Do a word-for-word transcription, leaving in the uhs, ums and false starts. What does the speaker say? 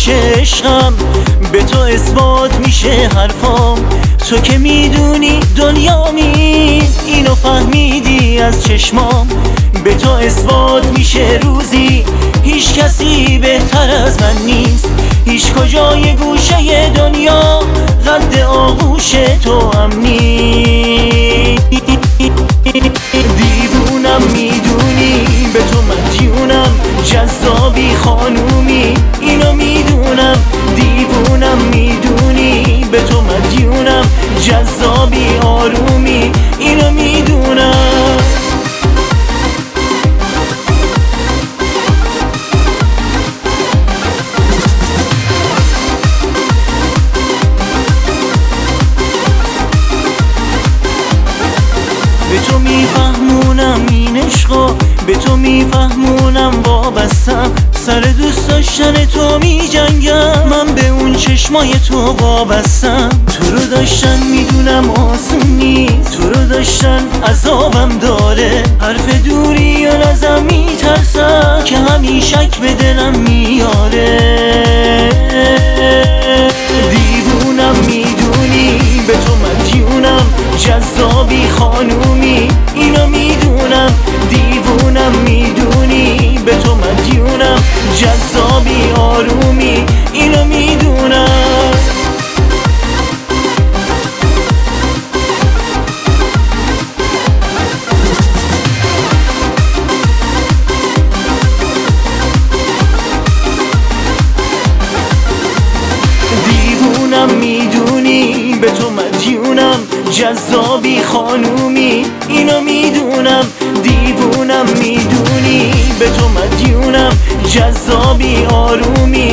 میشه عشقم، به تو اثبات میشه حرفام. تو که میدونی دنیامی، اینو فهمیدی از چشمام. به تو اثبات میشه روزی هیچ کسی بهتر از من نیست. هیچ کجای گوشه دنیا قد آغوش تو هم نیست. دیوونم میدونی، به تو مدیونم، جذابی خانومی، اینو میدونم. دیوونم میدونی، به تو مدیونم، جذابی آرومی، اینو میدونم. به تو میفهمونم این عشقا، به تو میفهمونم وابستم. سر دوست داشتن تو میجنگم، من به اون چشمای تو وابستم. تو رو داشتن میدونم آسون نیست، تو رو داشتن عذابم داره. حرف دوری و ازم میترسم که همیشک به دلم میاره. دیوونم میدونی، به تو مدیونم، جذابی خانومی، اینو میدونم. دیوونم میدونی، به تو مدیونم، جذابی آرومی، اینو میدونم. دیوونم میدونی، به تو مدیونم، جذابی خانومی، اینو میدونم. دیوونم میدونی، به تو مدیونم، جذابی آرومی،